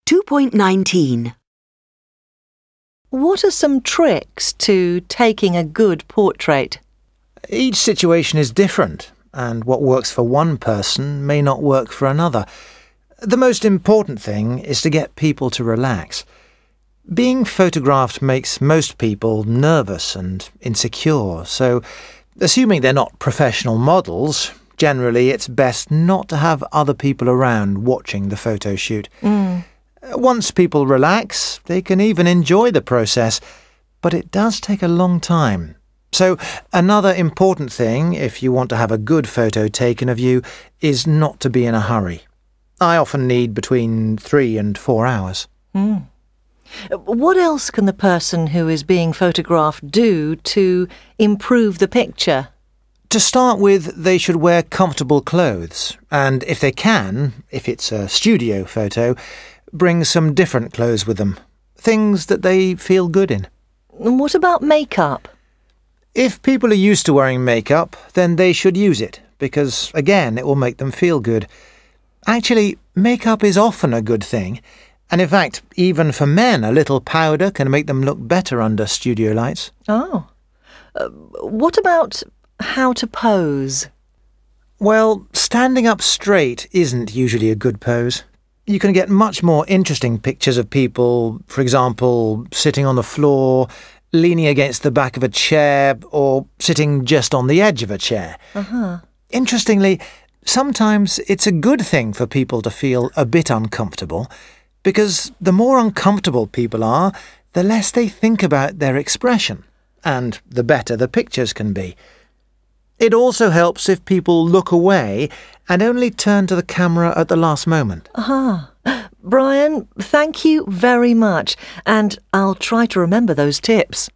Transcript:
2.19. What are some tricks to taking a good portrait? Each situation is different, and what works for one person may not work for another. The most important thing is to get people to relax. Being photographed makes most people nervous and insecure, so assuming they're not professional models, generally it's best not to have other people around watching the photo shoot. Once people relax, they can even enjoy the process, but it does take a long time. So another important thing, if you want to have a good photo taken of you, is not to be in a hurry. I often need between 3 and 4 hours. What else can the person who is being photographed do to improve the picture? To start with, they should wear comfortable clothes, and if they can, if it's a studio photo, bring some different clothes with them, things that they feel good in. And what about makeup? If people are used to wearing makeup, then they should use it, because, again, it will make them feel good. Actually, makeup is often a good thing, and in fact, even for men, a little powder can make them look better under studio lights. Oh. What about how to pose? Well, standing up straight isn't usually a good pose. You can get much more interesting pictures of people, for example, sitting on the floor, leaning against the back of a chair, or sitting just on the edge of a chair. Interestingly, sometimes it's a good thing for people to feel a bit uncomfortable, because the more uncomfortable people are, the less they think about their expression, and the better the pictures can be. It also helps if people look away and only turn to the camera at the last moment. Brian, thank you very much, and I'll try to remember those tips.